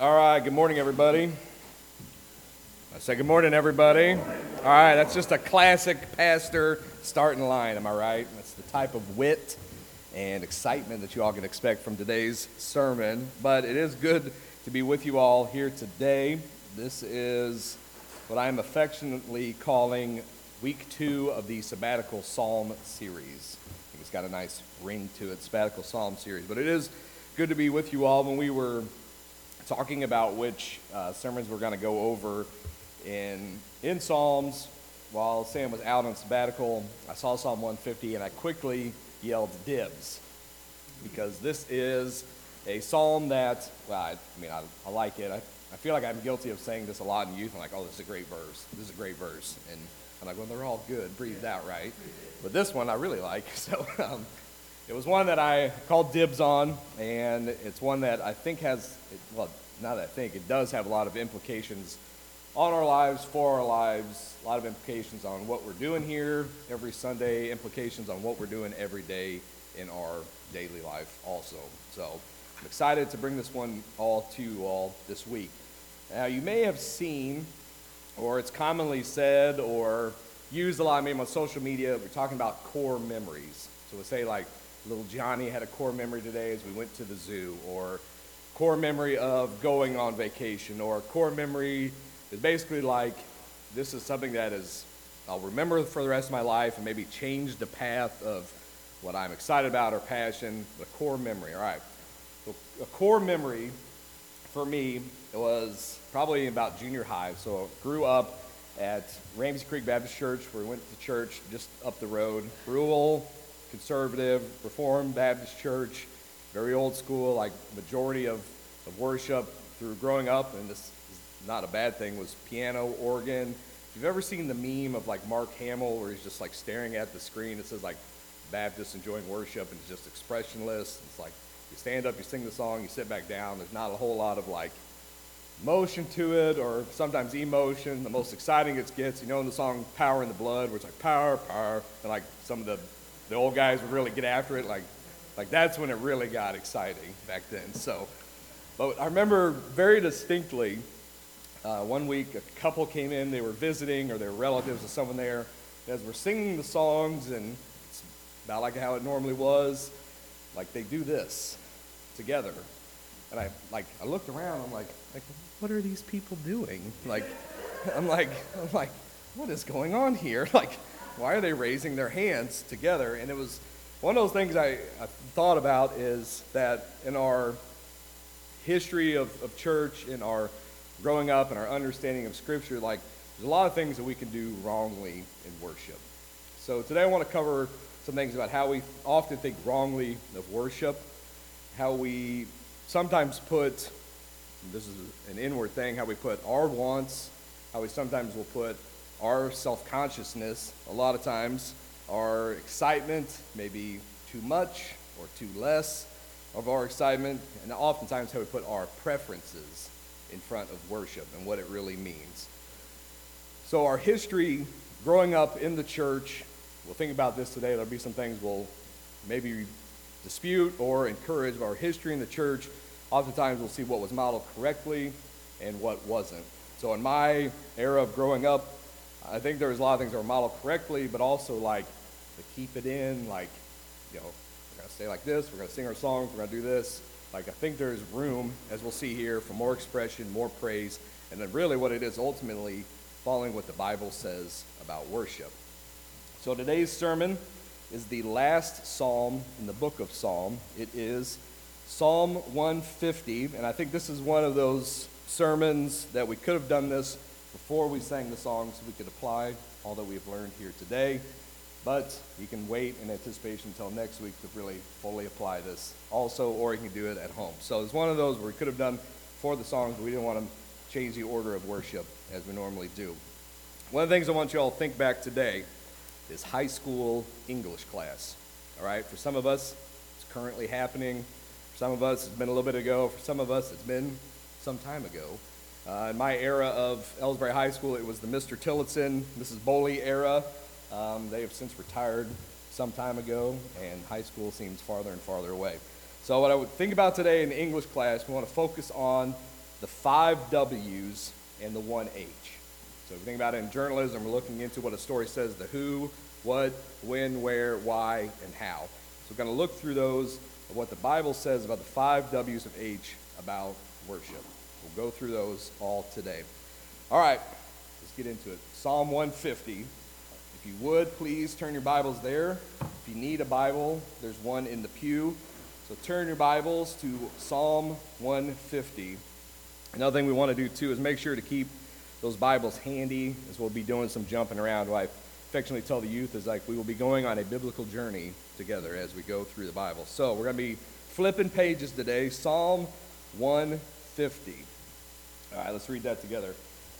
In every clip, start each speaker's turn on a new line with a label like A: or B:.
A: All right, good morning, everybody. I say good morning, everybody. All right, that's just a classic pastor starting line, am I right? That's the type of wit and excitement that you all can expect from today's sermon. But it is good to be with you all here today. This is what I am affectionately calling week 2 of the Sabbatical Psalm series. I think it's got a nice ring to it, Sabbatical Psalm series. But it is good to be with you all. When we were talking about which sermons we're going to go over in Psalms while Sam was out on sabbatical, I saw Psalm 150 and I quickly yelled dibs, because this is a psalm that, I like it. I feel like I'm guilty of saying this a lot in youth. I'm like, oh, this is a great verse. This is a great verse. And I'm like, well, they're all good, breathed out right. But this one I really like. So it was one that I called dibs on, and it's one that I think has, well, not that I think, it does have a lot of implications on our lives, for our lives, a lot of implications on what we're doing here every Sunday, implications on what we're doing every day in our daily life also. So I'm excited to bring this one all to you all this week. Now, you may have seen, or it's commonly said or used a lot, maybe on social media, we're talking about core memories. So we'll say like, little Johnny had a core memory today as we went to the zoo, or core memory of going on vacation, or core memory is basically like, this is something that I'll remember for the rest of my life and maybe change the path of what I'm excited about or passion, the core memory. All right, so a core memory for me was probably about junior high. So I grew up at Ramsey Creek Baptist Church, where we went to church just up the road, rural, conservative, Reformed Baptist church, very old school, like majority of worship through growing up, and this is not a bad thing, was piano, organ. If you've ever seen the meme of like Mark Hamill where he's just like staring at the screen, it says like Baptist enjoying worship, and it's just expressionless. It's like you stand up, you sing the song, you sit back down. There's not a whole lot of like motion to it, or sometimes emotion. The most exciting it gets, in the song Power in the Blood, where it's like power, power, and like some of the old guys would really get after it, like that's when it really got exciting back then. So, but I remember very distinctly, one week a couple came in, they were visiting, or they were relatives of someone there. As we're singing the songs, and it's about like how it normally was, like they do this together. And I looked around, I'm like, what are these people doing? I'm like, what is going on here? Like, why are they raising their hands together? And it was one of those things I thought about, is that in our history of church, in our growing up and our understanding of Scripture, like there's a lot of things that we can do wrongly in worship. So today I want to cover some things about how we often think wrongly of worship, how we sometimes put, this is an inward thing, how we put our wants, how we sometimes will put our self-consciousness, a lot of times, our excitement, maybe too much or too less of our excitement, and oftentimes how we put our preferences in front of worship and what it really means. So our history growing up in the church, we'll think about this today. There'll be some things we'll maybe dispute or encourage. Our history in the church, oftentimes we'll see what was modeled correctly and what wasn't. So in my era of growing up, I think there was a lot of things that were modeled correctly, but also like to keep it in, like, we're going to stay like this, we're going to sing our songs, we're going to do this. Like, I think there's room, as we'll see here, for more expression, more praise, and then really what it is ultimately following what the Bible says about worship. So today's sermon is the last psalm in the book of Psalm. It is Psalm 150, and I think this is one of those sermons that we could have done this before we sang the songs, so we could apply all that we've learned here today. But you can wait in anticipation until next week to really fully apply this also, or you can do it at home. So it's one of those where we could have done before the songs, but we didn't want to change the order of worship as we normally do. One of the things I want you all to think back today is high school English class. All right, for some of us, it's currently happening. For some of us, it's been a little bit ago. For some of us, it's been some time ago. In my era of Ellsbury High School, it was the Mr. Tillotson, Mrs. Boley era. They have since retired some time ago, and high school seems farther and farther away. So what I would think about today in the English class, we want to focus on the 5 W's and the 1 H. So if you think about it in journalism, we're looking into what a story says, the who, what, when, where, why, and how. So we're going to look through those of what the Bible says about the 5 W's of H about worship. We'll go through those all today. All right, let's get into it. Psalm 150. If you would, please turn your Bibles there. If you need a Bible, there's one in the pew. So turn your Bibles to Psalm 150. Another thing we want to do, too, is make sure to keep those Bibles handy, as we'll be doing some jumping around. What I affectionately tell the youth is like we will be going on a biblical journey together as we go through the Bible. So we're going to be flipping pages today, Psalm 150. All right, let's read that together.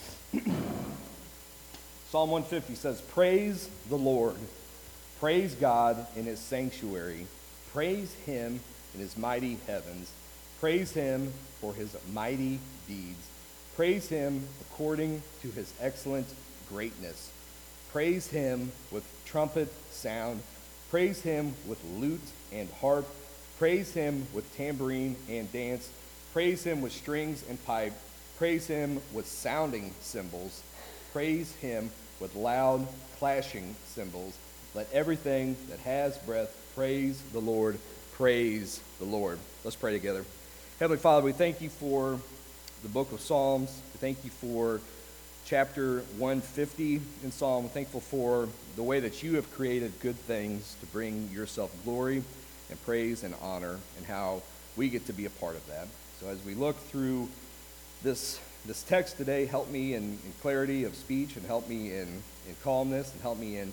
A: Psalm 150 says, "Praise the Lord. Praise God in his sanctuary. Praise him in his mighty heavens. Praise him for his mighty deeds. Praise him according to his excellent greatness. Praise him with trumpet sound. Praise him with lute and harp. Praise him with tambourine and dance. Praise him with strings and pipe. Praise him with sounding cymbals. Praise him with loud clashing cymbals. Let everything that has breath praise the Lord. Praise the Lord." Let's pray together. Heavenly Father, we thank you for the book of Psalms. We thank you for chapter 150 in Psalm. We're thankful for the way that you have created good things to bring yourself glory and praise and honor, and how we get to be a part of that. So as we look through this text today, help me in clarity of speech, and help me in calmness, and help me in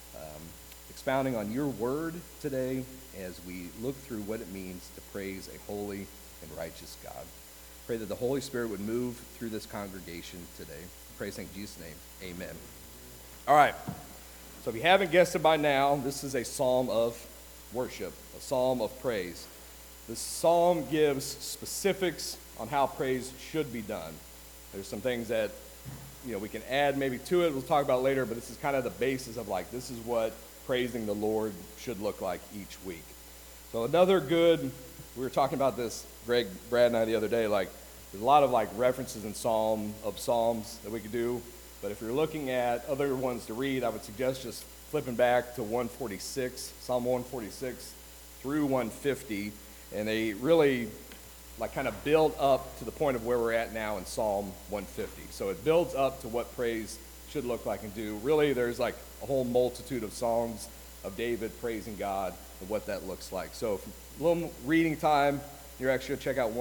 A: expounding on your word today as we look through what it means to praise a holy and righteous God. Pray that the Holy Spirit would move through this congregation today. I pray in Jesus' name, amen. All right, so if you haven't guessed it by now, this is a psalm of worship, a psalm of praise. This psalm gives specifics on how praise should be done. There's some things that we can add maybe to it, we'll talk about later, but this is kind of the basis of this is what praising the Lord should look like each week. So another good, we were talking about this, Greg, Brad, and I the other day, there's a lot of references in Psalms that we could do, but if you're looking at other ones to read, I would suggest just flipping back to 146, Psalm 146 through 150, and they really kind of build up to the point of where we're at now in Psalm 150. So it builds up to what praise should look like and do. Really, there's a whole multitude of songs of David praising God and what that looks like. So if a little reading time, you're actually check out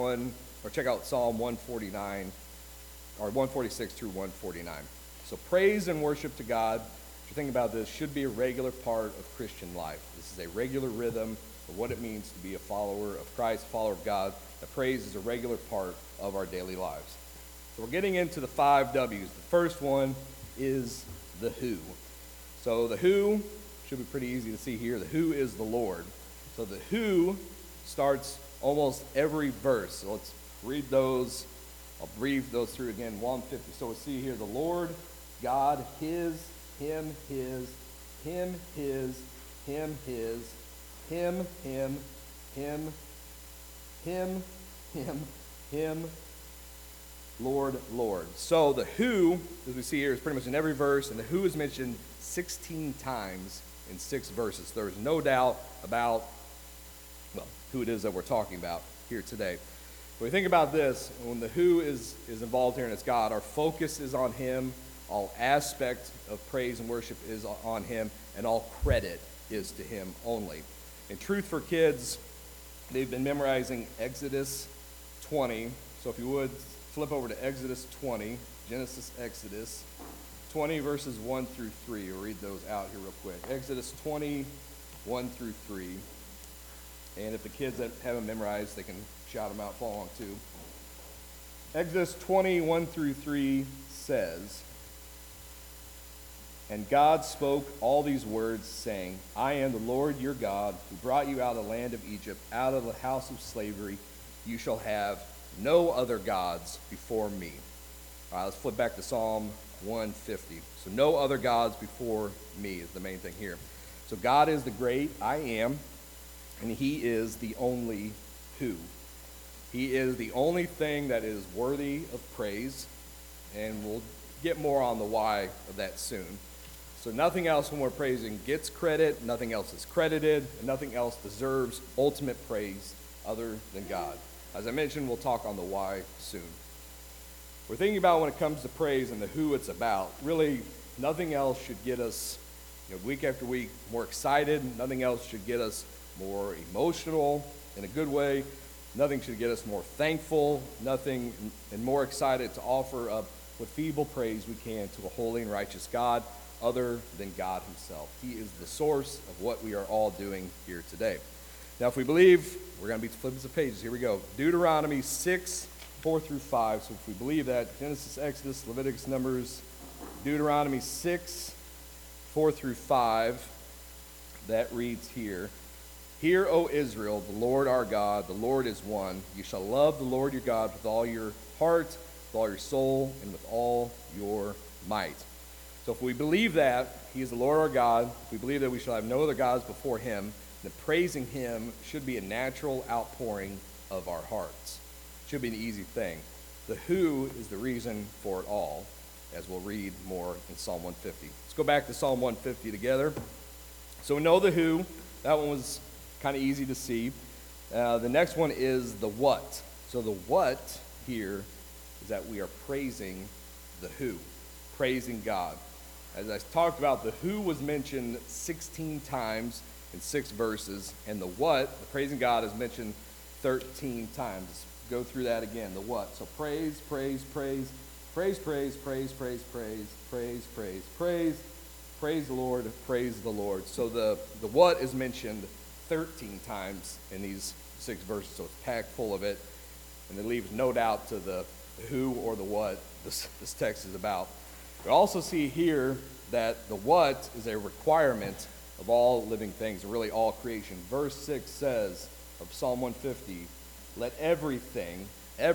A: Psalm 149 or 146 through 149. So praise and worship to God, if you think about this, should be a regular part of Christian life. This is a regular rhythm of what it means to be a follower of Christ, a follower of God. That praise is a regular part of our daily lives. So we're getting into the 5 W's. The first one is the who. So the who should be pretty easy to see here. The who is the Lord. So the who starts almost every verse. So let's read those. I'll breathe those through again. 150. So we see here the Lord, God, his, him, his, him, his, him, his, him, him, him, him, him, him, Lord, Lord. So the who, as we see here, is pretty much in every verse, and the who is mentioned 16 times in 6 verses. There's no doubt about, who it is that we're talking about here today. When we think about this, when the who is involved here and it's God, our focus is on him, all aspect of praise and worship is on him, and all credit is to him only. In Truth for Kids, they've been memorizing Exodus 20. So if you would, flip over to Exodus 20, Genesis, Exodus 20, verses 1 through 3. We'll read those out here real quick. Exodus 20, 1 through 3. And if the kids that haven't memorized, they can shout them out, follow along too. Exodus 20, 1 through 3 says, "And God spoke all these words, saying, I am the Lord your God, who brought you out of the land of Egypt, out of the house of slavery. You shall have no other gods before me." All right, let's flip back to Psalm 150. So no other gods before me is the main thing here. So God is the great I am, and he is the only who. He is the only thing that is worthy of praise, and we'll get more on the why of that soon. So nothing else when we're praising gets credit, nothing else is credited, and nothing else deserves ultimate praise other than God. As I mentioned, we'll talk on the why soon. We're thinking about when it comes to praise and the who it's about. Really, nothing else should get us, week after week, more excited. Nothing else should get us more emotional in a good way. Nothing should get us more thankful. Nothing and more excited to offer up what feeble praise we can to a holy and righteous God other than God himself. He is the source of what we are all doing here today. Now, if we believe, we're going to be flipping some pages. Here we go. Deuteronomy 6, 4 through 5. So if we believe that, Genesis, Exodus, Leviticus, Numbers, Deuteronomy 6, 4 through 5, that reads here, Hear, O Israel, the Lord our God, the Lord is one. You shall love the Lord your God with all your heart, with all your soul, and with all your might. So if we believe that he is the Lord our God, if we believe that we shall have no other gods before him, then praising him should be a natural outpouring of our hearts. It should be an easy thing. The who is the reason for it all, as we'll read more in Psalm 150. Let's go back to Psalm 150 together. So we know the who. That one was kind of easy to see. The next one is the what. So the what here is that we are praising the who, praising God. As I talked about, the who was mentioned 16 times in 6 verses, and the what, the praising God, is mentioned 13 times. Let's go through that again. The what. So praise, praise, praise, praise, praise, praise, praise, praise, praise, praise, praise, praise the Lord, praise the Lord. So the what is mentioned 13 times in these 6 verses, so it's packed full of it, and it leaves no doubt to the who or the what this text is about. We also see here that the what is a requirement of all living things, or really all creation. Verse 6 says of Psalm 150, let everything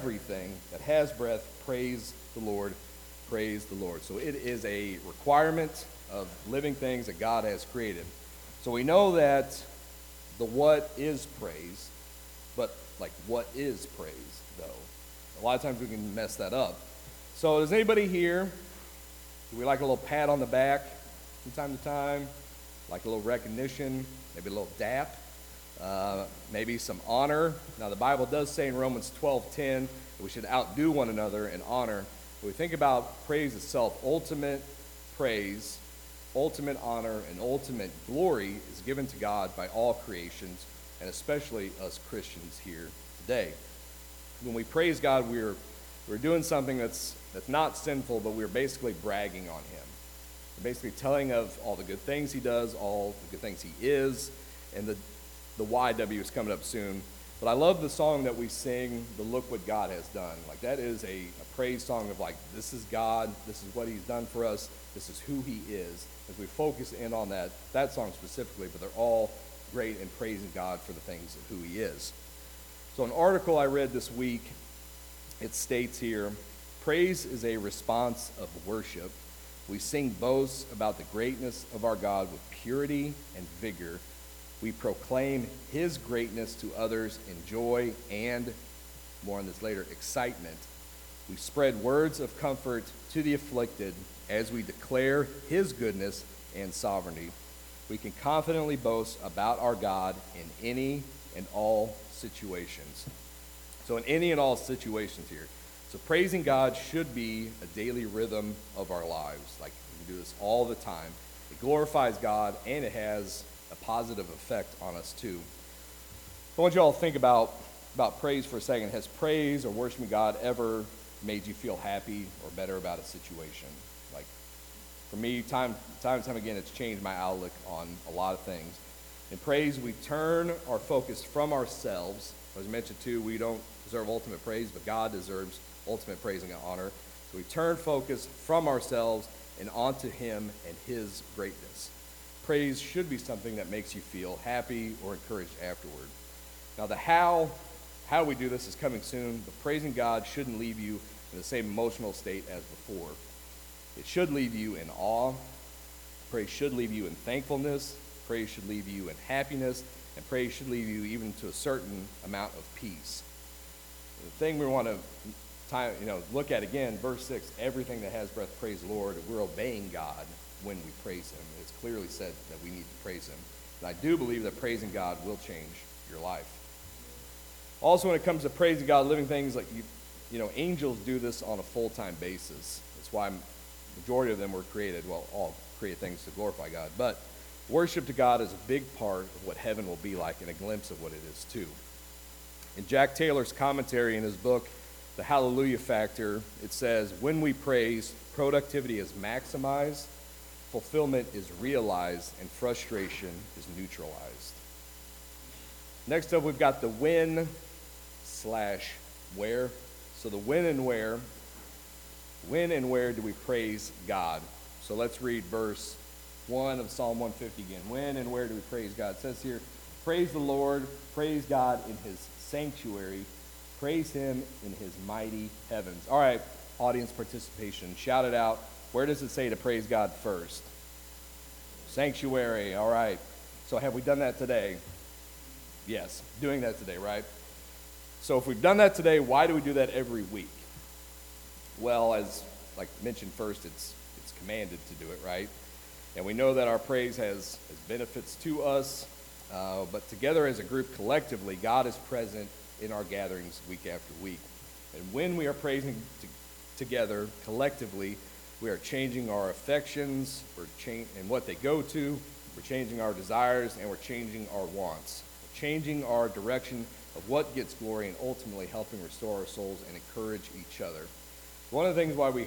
A: that has breath praise the Lord, praise the Lord. So it is a requirement of living things that God has created. So we know that the what is praise, but like what is praise though? A lot of times we can mess that up. So does anybody here, do we like a little pat on the back from time to time? Like a little recognition, maybe a little dap, maybe some honor. Now the Bible does say in Romans 12:10 that we should outdo one another in honor. When we think about praise itself, ultimate praise, ultimate honor, and ultimate glory is given to God by all creations, and especially us Christians here today. When we praise God, we're doing something that's not sinful, but we're basically bragging on him. We're basically telling of all the good things he does, all the good things he is, and the YW is coming up soon. But I love the song that we sing, the Look What God Has Done. Like that is a praise song of like, this is God, this is what he's done for us, this is who he is. As we focus in on that song specifically, but they're all great in praising God for the things of who he is. So an article I read this week, it states here, praise is a response of worship. We sing boasts about the greatness of our God with purity and vigor. We proclaim his greatness to others in joy and, more on this later, excitement. We spread words of comfort to the afflicted as we declare his goodness and sovereignty. We can confidently boast about our God in any and all situations. So in any and all situations here. So praising God should be a daily rhythm of our lives. Like we can do this all the time. It glorifies God and it has a positive effect on us too. I want you all to think about praise for a second. Has praise or worshiping God ever made you feel happy or better about a situation? Like for me, time and time again, it's changed my outlook on a lot of things. In praise, we turn our focus from ourselves. As I mentioned too, we don't deserve ultimate praise, but God deserves ultimate praise and honor. So we turn focus from ourselves and onto him and his greatness. Praise should be something that makes you feel happy or encouraged afterward. Now the how we do this is coming soon, but praising God shouldn't leave you in the same emotional state as before. It should leave you in awe. Praise should leave you in thankfulness. Praise should leave you in happiness. And praise should leave you even to a certain amount of peace. The thing we want to look at again, verse 6, everything that has breath, praise the Lord. We're obeying God when we praise him. It's clearly said that we need to praise him. And I do believe that praising God will change your life. Also, when it comes to praising God, living things like, angels do this on a full-time basis. That's why majority of them were created, well, all created things to glorify God. But worship to God is a big part of what heaven will be like and a glimpse of what it is too. In Jack Taylor's commentary in his book, The Hallelujah Factor, it says, when we praise, productivity is maximized, fulfillment is realized, and frustration is neutralized. Next up, we've got the when/where. So the when and where. When and where do we praise God? So let's read verse 1 of Psalm 150 again. When and where do we praise God? It says here, praise the Lord, praise God in his sanctuary, praise him in his mighty heavens. All right, audience participation, shout it out. Where does it say to praise God first? Sanctuary, all right. So have we done that today? Yes, doing that today, right? So if we've done that today, why do we do that every week? Well, as like mentioned first, it's commanded to do it, right? And we know that our praise has benefits to us, but together as a group collectively, God is present in our gatherings week after week. And when we are praising together collectively, we are changing our affections, and what they go to, we're changing our desires, and we're changing our wants. We're changing our direction of what gets glory and ultimately helping restore our souls and encourage each other. One of the things why we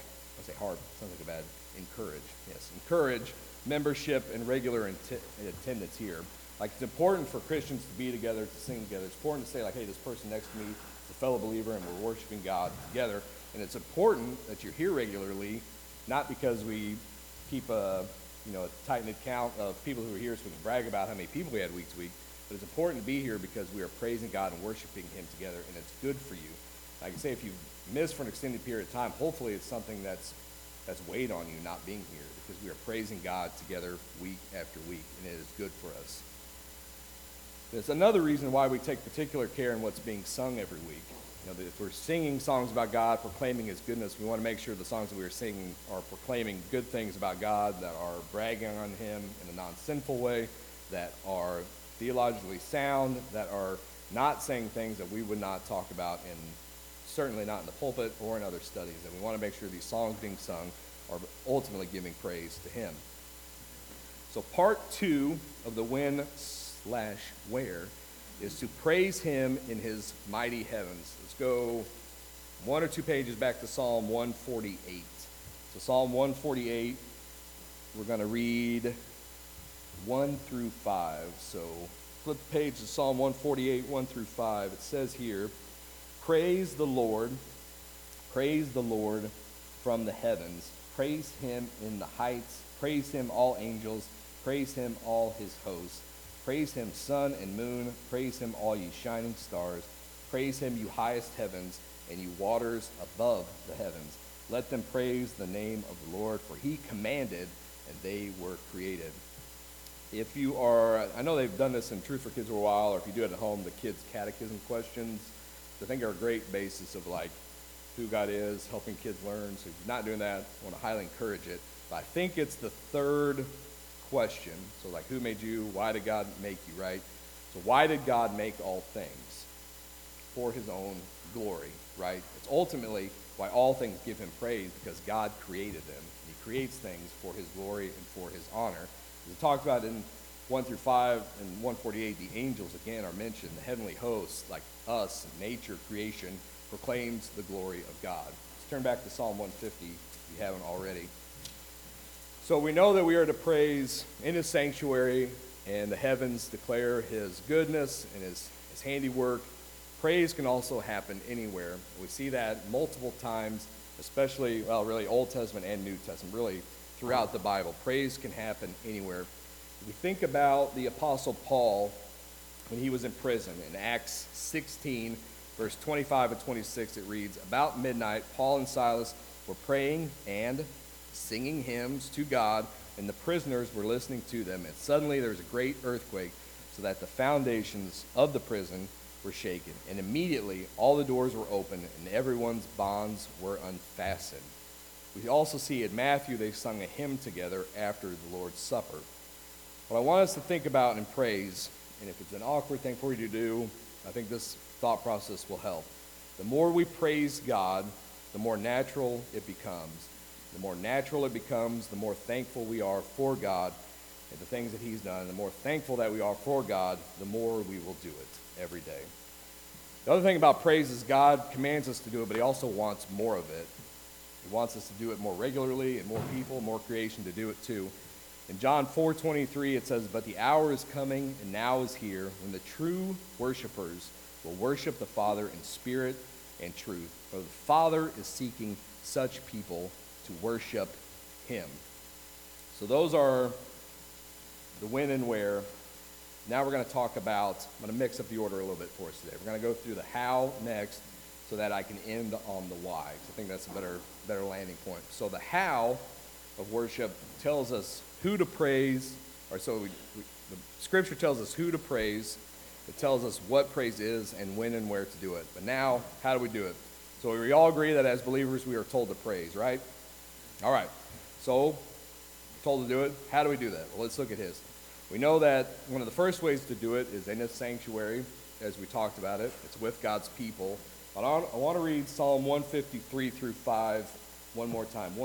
A: encourage membership and regular attendance here. Like, it's important for Christians to be together, to sing together. It's important to say, like, hey, this person next to me is a fellow believer and we're worshiping God together. And it's important that you're here regularly, not because we keep a tight-knit count of people who are here so we can brag about how many people we had week to week, but it's important to be here because we are praising God and worshiping him together, and it's good for you. Like I say, if you miss for an extended period of time, hopefully it's something that's weighed on you not being here, because we are praising God together week after week, and it is good for us. There's another reason why we take particular care in what's being sung every week. If we're singing songs about God, proclaiming his goodness, we want to make sure the songs that we are singing are proclaiming good things about God, that are bragging on him in a non-sinful way, that are theologically sound, that are not saying things that we would not talk about, and certainly not in the pulpit or in other studies. And we want to make sure these songs being sung are ultimately giving praise to him. So part 2 of the when/where is to praise him in his mighty heavens. Let's go 1 or 2 pages back to Psalm 148. So Psalm 148, we're going to read 1 through 5. So flip the page to Psalm 148, 1 through 5. It says here, praise the Lord from the heavens. Praise him in the heights. Praise him, all angels. Praise him, all his hosts. Praise him, sun and moon. Praise him, all ye shining stars. Praise him, you highest heavens, and you waters above the heavens. Let them praise the name of the Lord, for he commanded, and they were created. If you are, I know they've done this in Truth for Kids for a while, or if you do it at home, the kids' catechism questions, I think are a great basis of like who God is, helping kids learn. So if you're not doing that, I want to highly encourage it. But I think it's the third question. So like, who made you? Why did God make you, right? So why did God make all things? For his own glory, right? It's ultimately why all things give him praise, because God created them. And he creates things for his glory and for his honor. As we talked about in 1 through 5 and 148, the angels again are mentioned. The heavenly hosts, like us, nature, creation, proclaims the glory of God. Let's turn back to Psalm 150 if you haven't already. So we know that we are to praise in his sanctuary, and the heavens declare his goodness and his handiwork. Praise can also happen anywhere. We see that multiple times, especially, well, really Old Testament and New Testament, really throughout the Bible. Praise can happen anywhere. If we think about the Apostle Paul when he was in prison, in Acts 16, verse 25 and 26, it reads, about midnight, Paul and Silas were praying and singing hymns to God, and the prisoners were listening to them. And suddenly there was a great earthquake, so that the foundations of the prison were shaken, and immediately all the doors were opened, and everyone's bonds were unfastened. We also see in Matthew they sung a hymn together after the Lord's Supper. What I want us to think about in praise, and if it's an awkward thing for you to do, I think this thought process will help. The more we praise God, the more natural it becomes. The more natural it becomes, the more thankful we are for God and the things that he's done. And the more thankful that we are for God, the more we will do it every day. The other thing about praise is God commands us to do it, but he also wants more of it. He wants us to do it more regularly, and more people, more creation to do it too. In John 4:23, it says, "But the hour is coming, and now is here, when the true worshipers will worship the Father in spirit and truth. For the Father is seeking such people to worship him." So those are the when and where. Now we're going to talk about, I'm going to mix up the order a little bit for us today. We're going to go through the how next so that I can end on the why. I think that's a better landing point. So the how of worship tells us who to praise, or the scripture tells us who to praise. It tells us what praise is and when and where to do it. But now, how do we do it? So we all agree that as believers we are told to praise, right? All right. So we're told to do it. How do we do that? Well, let's look at his. We know that one of the first ways to do it is in his sanctuary, as we talked about it. It's with God's people. But I want to read Psalm 153 through 5 one more time.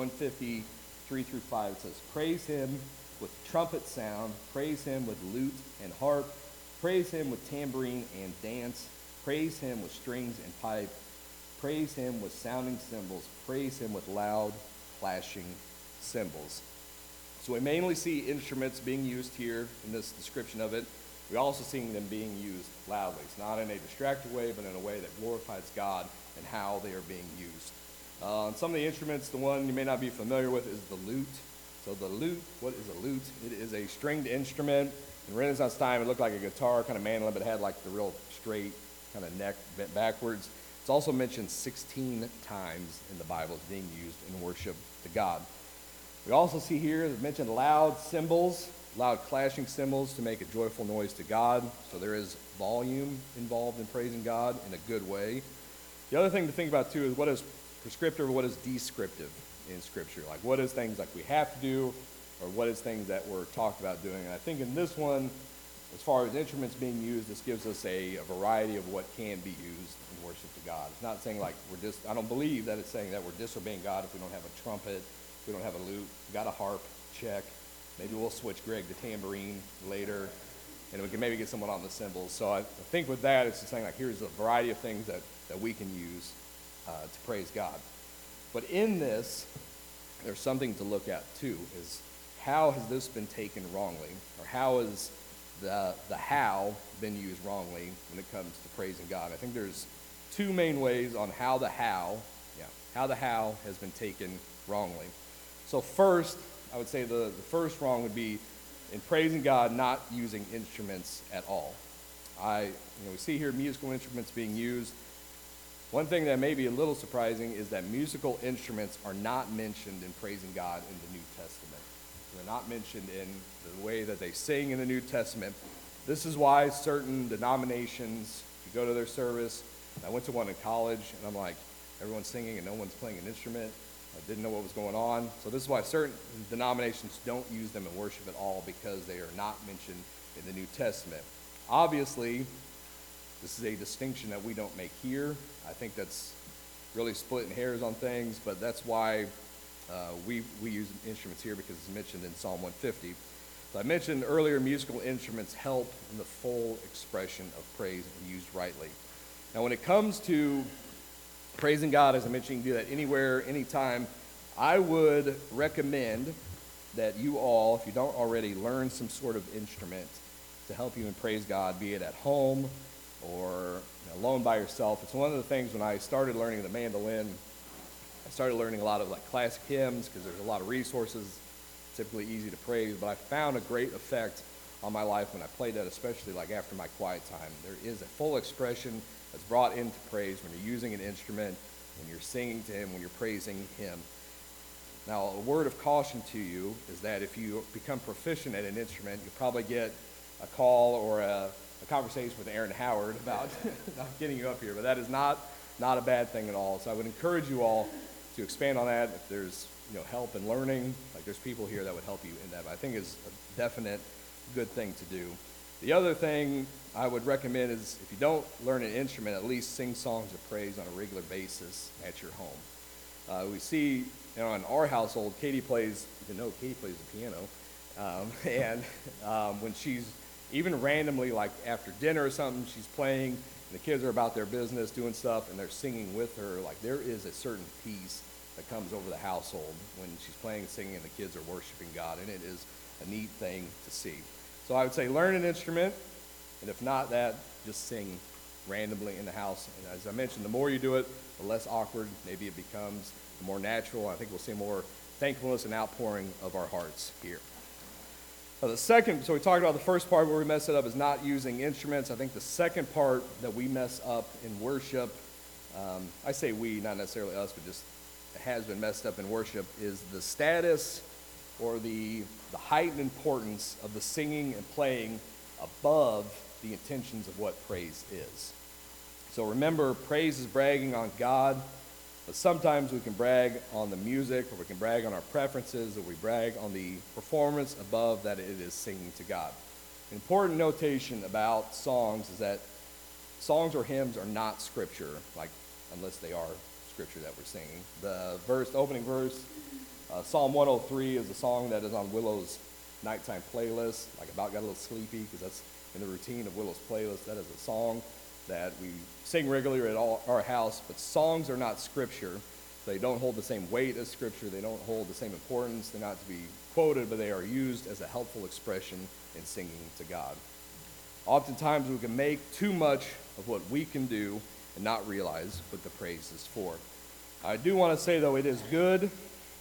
A: 153 through 5. It says, "Praise him with trumpet sound. Praise him with lute and harp. Praise him with tambourine and dance. Praise him with strings and pipe. Praise him with sounding cymbals. Praise him with loud clashing cymbals." So we mainly see instruments being used here in this description of it. We also see them being used loudly. It's not in a distracted way, but in a way that glorifies God and how they are being used. Some of the instruments, the one you may not be familiar with is the lute. So the lute, what is a lute? It is a stringed instrument. In Renaissance time, it looked like a guitar, kind of mandolin, but it had like the real straight kind of neck bent backwards. It's also mentioned 16 times in the Bible as being used in worship to God. We also see here, it mentioned loud cymbals, loud clashing cymbals to make a joyful noise to God. So there is volume involved in praising God in a good way. The other thing to think about too is what is prescriptive or what is descriptive in Scripture. Like what is things like we have to do, or what is things that we're talked about doing. And I think in this one, as far as instruments being used, this gives us a variety of what can be used in worship to God. It's not saying like I don't believe that it's saying that we're disobeying God if we don't have a trumpet, if we don't have a lute, we got a harp, check. Maybe we'll switch Greg to tambourine later, and we can maybe get someone on the cymbals. So I think with that, it's just saying like here's a variety of things that we can use to praise God. But in this, there's something to look at too, is how has this been taken wrongly? Or how has the how been used wrongly when it comes to praising God? I think there's two main ways on how the how has been taken wrongly. So first, I would say the first wrong would be in praising God, not using instruments at all. We see here musical instruments being used. One thing that may be a little surprising is that musical instruments are not mentioned in praising God in the New Testament. They're not mentioned in the way that they sing in the New Testament. This is why certain denominations, you go to their service. I went to one in college, and I'm like, everyone's singing and no one's playing an instrument. I didn't know what was going on. So this is why certain denominations don't use them in worship at all, because they are not mentioned in the New Testament. Obviously, this is a distinction that we don't make here. I think that's really splitting hairs on things, but that's why we use instruments here, because it's mentioned in Psalm 150. So I mentioned earlier, musical instruments help in the full expression of praise and used rightly. Now, when it comes to praising God, as I mentioned, you can do that anywhere, anytime. I would recommend that you all, if you don't already, learn some sort of instrument to help you in praise God, be it at home or alone by yourself. It's one of the things when I started learning the mandolin, I started learning a lot of like classic hymns, because there's a lot of resources, typically easy to praise, but I found a great effect on my life when I played that, especially like after my quiet time. There is a full expression that's brought into praise when you're using an instrument, when you're singing to him, when you're praising him. Now, a word of caution to you is that if you become proficient at an instrument, you'll probably get a call or a a conversation with Aaron Howard about not getting you up here, but that is not a bad thing at all. So I would encourage you all to expand on that. If there's help in learning, like there's people here that would help you in that. But I think it's a definite good thing to do. The other thing I would recommend is if you don't learn an instrument, at least sing songs of praise on a regular basis at your home. We see in our household, Katie plays the piano, and when she's even randomly, like after dinner or something, she's playing, and the kids are about their business doing stuff, and they're singing with her. Like there is a certain peace that comes over the household when she's playing and singing and the kids are worshiping God, and it is a neat thing to see. So I would say learn an instrument, and if not that, just sing randomly in the house. And as I mentioned, the more you do it, the less awkward maybe it becomes, the more natural. I think we'll see more thankfulness and outpouring of our hearts here. The second, so we talked about the first part where we mess it up is not using instruments. I think the second part that we mess up in worship, I say we, not necessarily us, but just has been messed up in worship, is the status or the heightened importance of the singing and playing above the intentions of what praise is. So remember, praise is bragging on God, but sometimes we can brag on the music, or we can brag on our preferences, or we brag on the performance above that it is singing to God. An important notation about songs is that songs or hymns are not scripture, like unless they are scripture that we're singing. The opening verse, Psalm 103 is a song that is on Willow's nighttime playlist. Like about got a little sleepy because that's in the routine of Willow's playlist. That is a song that we sing regularly at our house, but songs are not scripture. They don't hold the same weight as scripture. They don't hold the same importance. They're not to be quoted, but they are used as a helpful expression in singing to God. Oftentimes we can make too much of what we can do and not realize what the praise is for. I do want to say, though, it is good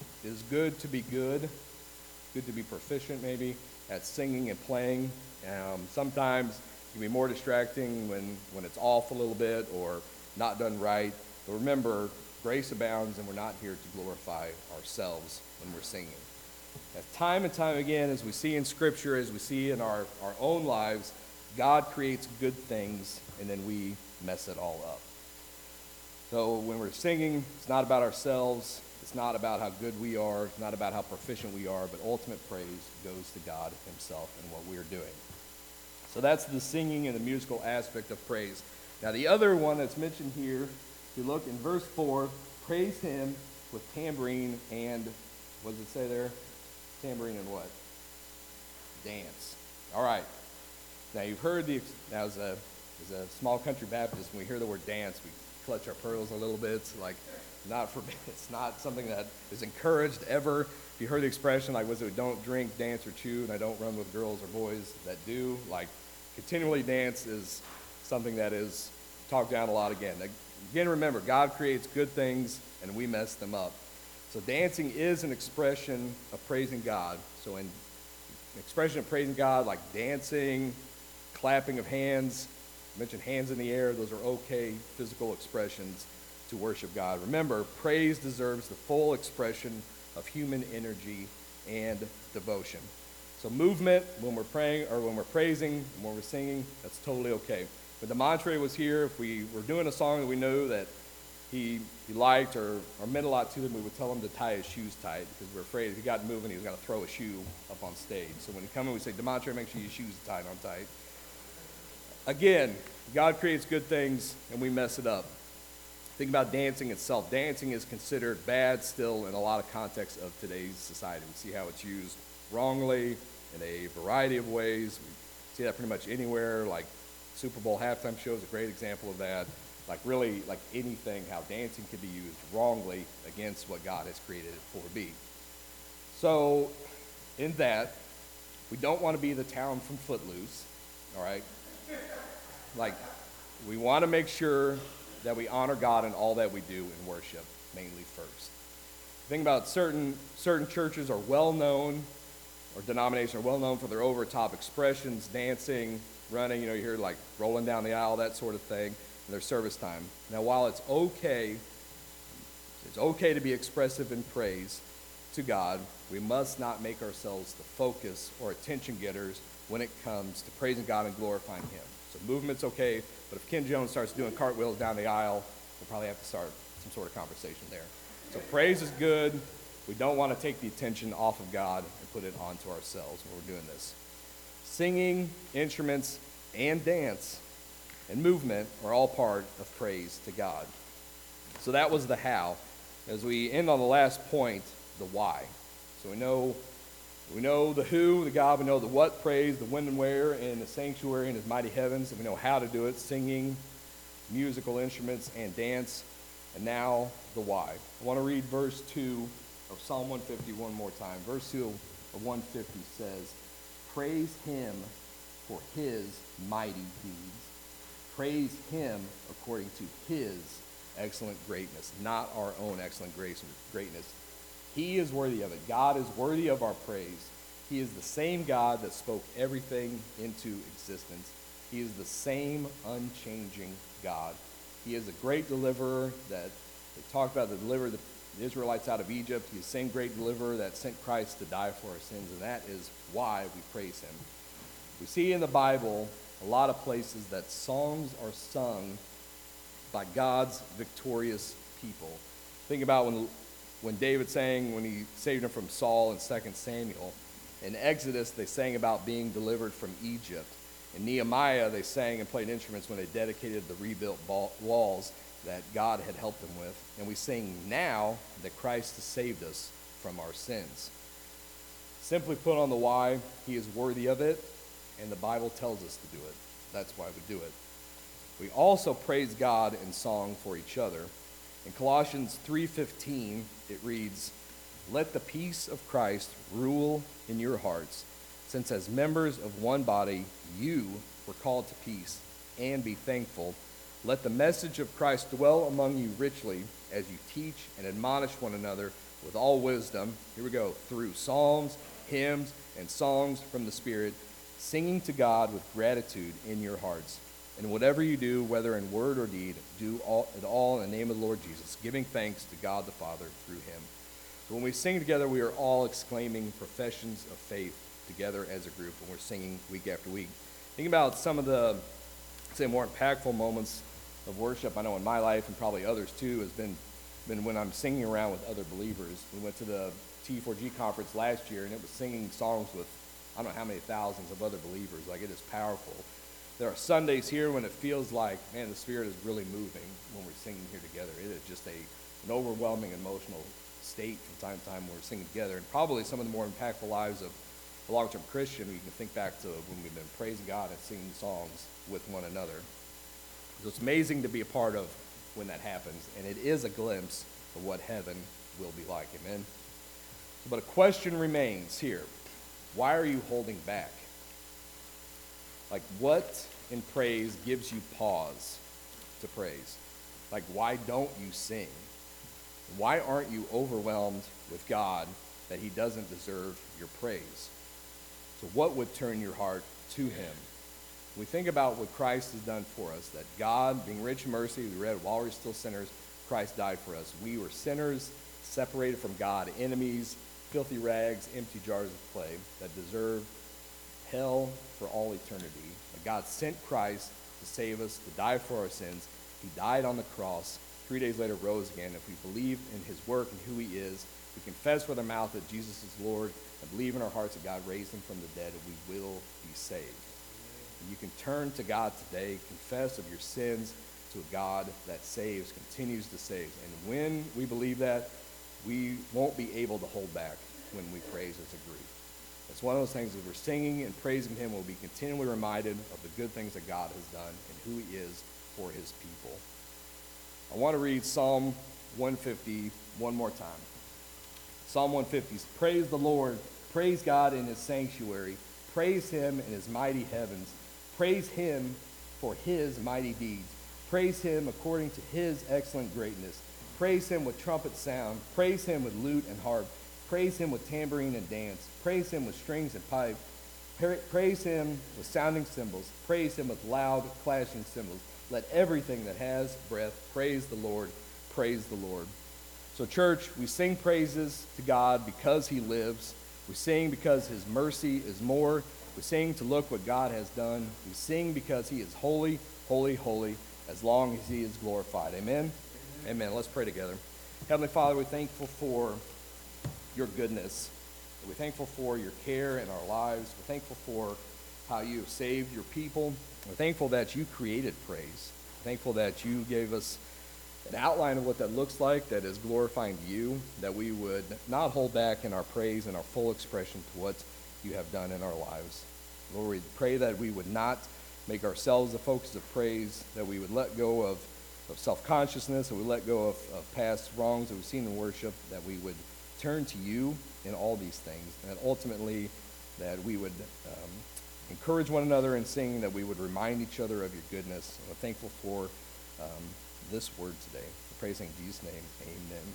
A: to be good to be proficient maybe at singing and playing. Sometimes it can be more distracting when it's off a little bit or not done right. But remember, grace abounds, and we're not here to glorify ourselves when we're singing. As time and time again, as we see in Scripture, as we see in our own lives, God creates good things, and then we mess it all up. So when we're singing, it's not about ourselves. It's not about how good we are. It's not about how proficient we are, but ultimate praise goes to God himself and what we're doing. So that's the singing and the musical aspect of praise. Now the other one that's mentioned here, if you look in verse 4, praise him with tambourine and, what does it say there? Tambourine and what? Dance. All right. Now you've heard as a small country Baptist, when we hear the word dance, we clutch our pearls a little bit. It's like, not forbidden. It's not something that is encouraged ever. If you heard the expression, like, was it don't drink, dance, or chew, and I don't run with girls or boys that do, like, continually dance is something that is talked down a lot again. Again, remember, God creates good things, and we mess them up. So dancing is an expression of praising God. So in expression of praising God, like dancing, clapping of hands, I mentioned hands in the air, those are okay physical expressions to worship God. Remember, praise deserves the full expression of human energy and devotion. So movement, when we're praying or when we're praising and when we're singing, that's totally okay. When DeMontre was here, if we were doing a song that we knew that he liked or meant a lot to him, we would tell him to tie his shoes tight because we're afraid if he got moving, he was going to throw a shoe up on stage. So when he come in, we say, DeMontre, make sure your shoes are tied on tight. Again, God creates good things and we mess it up. Think about dancing itself. Dancing is considered bad still in a lot of contexts of today's society. We see how it's used wrongly in a variety of ways. We see that pretty much anywhere, like Super Bowl halftime show is a great example of that. Like really, like anything, how dancing could be used wrongly against what God has created it for to be. So in that, we don't want to be the town from Footloose, all right? Like, we want to make sure that we honor God in all that we do in worship, mainly first. Think about certain churches are well known, or denominations are well known for their over-top expressions, dancing, running, you hear like rolling down the aisle, that sort of thing, in their service time. Now, while it's okay to be expressive in praise to God, we must not make ourselves the focus or attention getters when it comes to praising God and glorifying Him. So movement's okay, but if Ken Jones starts doing cartwheels down the aisle, we'll probably have to start some sort of conversation there. So praise is good. We don't want to take the attention off of God and put it onto ourselves when we're doing this. Singing, instruments, and dance and movement are all part of praise to God. So that was the how. As we end on the last point, the why. So we know the who, the God. We know the what, praise, the when and where in the sanctuary in his mighty heavens. And we know how to do it, singing, musical instruments, and dance. And now the why. I want to read verse 2 of Psalm 150 one more time. Verse 2 of 150 says, praise him for his mighty deeds. Praise him according to his excellent greatness, not our own excellent greatness. He is worthy of it. God is worthy of our praise. He is the same God that spoke everything into existence. He is the same unchanging God. He is a great deliverer that talked about, that delivered the Israelites out of Egypt. He is the same great deliverer that sent Christ to die for our sins, and that is why we praise him. We see in the Bible a lot of places that songs are sung by God's victorious people. Think about when David sang, when he saved him from Saul in 2 Samuel. In Exodus, they sang about being delivered from Egypt. In Nehemiah, they sang and played instruments when they dedicated the rebuilt walls that God had helped them with. And we sing now that Christ has saved us from our sins. Simply put on the why, he is worthy of it, and the Bible tells us to do it. That's why we do it. We also praise God in song for each other. In Colossians 3:15, it reads, let the peace of Christ rule in your hearts, since as members of one body you were called to peace, and be thankful. Let the message of Christ dwell among you richly as you teach and admonish one another with all wisdom, here we go, through psalms, hymns, and songs from the Spirit, singing to God with gratitude in your hearts. And whatever you do, whether in word or deed, do it all in the name of the Lord Jesus, giving thanks to God the Father through him. So when we sing together, we are all exclaiming professions of faith together as a group when we're singing week after week. Think about some of the, say, more impactful moments of worship. I know in my life, and probably others too, has been when I'm singing around with other believers. We went to the T4G conference last year, and it was singing songs with I don't know how many thousands of other believers. Like, it is powerful. There are Sundays here when it feels like, man, the Spirit is really moving when we're singing here together. It is just an overwhelming emotional state from time to time when we're singing together. And probably some of the more impactful lives of a long-term Christian, you can think back to when we've been praising God and singing songs with one another. So it's amazing to be a part of when that happens, and it is a glimpse of what heaven will be like. Amen? But a question remains here. Why are you holding back? Like, what in praise gives you pause to praise? Like, why don't you sing? Why aren't you overwhelmed with God that he doesn't deserve your praise? So what would turn your heart to him? We think about what Christ has done for us, that God, being rich in mercy, we read, while we were still sinners, Christ died for us. We were sinners, separated from God, enemies, filthy rags, empty jars of clay that deserved hell for all eternity. But God sent Christ to save us, to die for our sins. He died on the cross. 3 days later, rose again. If we believe in his work and who he is, we confess with our mouth that Jesus is Lord, and believe in our hearts that God raised him from the dead, and we will be saved. And you can turn to God today, confess of your sins to a God that saves, continues to save. And when we believe that, we won't be able to hold back when we praise as a group. It's one of those things, as we're singing and praising him, we'll be continually reminded of the good things that God has done and who he is for his people. I want to read Psalm 150 one more time. Psalm 150, praise the Lord, praise God in his sanctuary, praise him in his mighty heavens, praise him for his mighty deeds, praise him according to his excellent greatness, praise him with trumpet sound, praise him with lute and harp, praise him with tambourine and dance, praise him with strings and pipe, praise him with sounding cymbals, praise him with loud clashing cymbals. Let everything that has breath praise the Lord, praise the Lord. So church, we sing praises to God because he lives. We sing because his mercy is more. We sing to look what God has done. We sing because he is holy, holy, holy, as long as he is glorified. Amen? Amen. Let's pray together. Heavenly Father, we're thankful for your goodness. We're thankful for your care in our lives. We're thankful for how you have saved your people. We're thankful that you created praise. We're thankful that you gave us an outline of what that looks like that is glorifying to you, that we would not hold back in our praise and our full expression to what you have done in our lives. Lord, we pray that we would not make ourselves the focus of praise, that we would let go of self-consciousness, that we let go of past wrongs that we've seen in worship, that we would turn to you in all these things, and ultimately that we would encourage one another in singing, that we would remind each other of your goodness. And we're thankful for this word today. We praise in Jesus' name, amen.